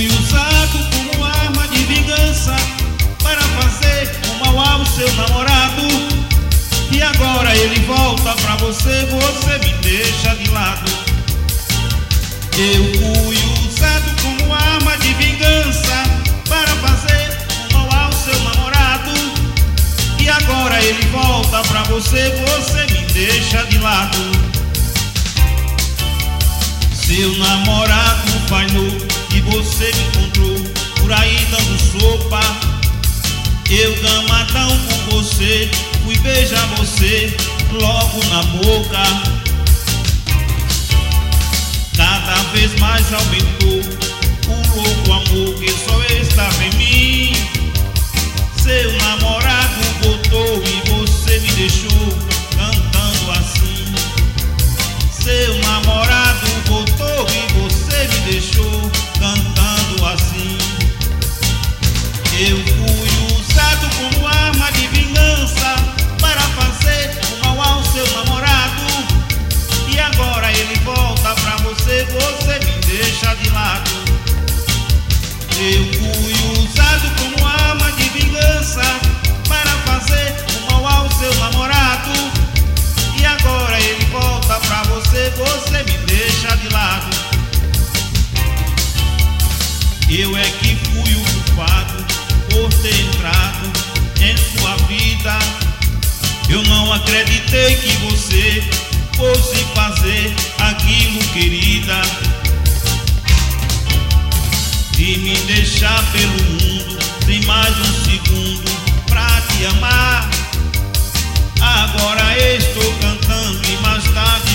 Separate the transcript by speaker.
Speaker 1: fui usado como arma de vingança para fazer o mal ao seu namorado. E agora ele volta pra você, você me deixa de lado. Eu fui usado como arma de vingança para fazer o mal ao seu namorado. E agora ele volta pra você, você me deixa de lado. Seu namorado falhou e você me encontrou por aí dando sopa. Eu gamadão por você, fui beijar você logo na boca. Cada vez mais aumentou o louco amor que só estava em mim. Seu namorado voltou e você me deixou cantando assim. Seu namorado voltou e você me deixou cantando assim. Eu fui usado como arma de vingança para fazer o mal ao seu namorado. E agora ele volta pra você, você me deixa de lado. Eu fui usado como arma de vingança para fazer o mal ao seu namorado. E agora ele volta pra você, você me deixa de lado. Eu é que fui o culpado por ter entrado em sua vida. Eu não acreditei que você fosse fazer aquilo, querida, de me deixar pelo mundo sem mais um segundo pra te amar. Agora estou cantando e mais tarde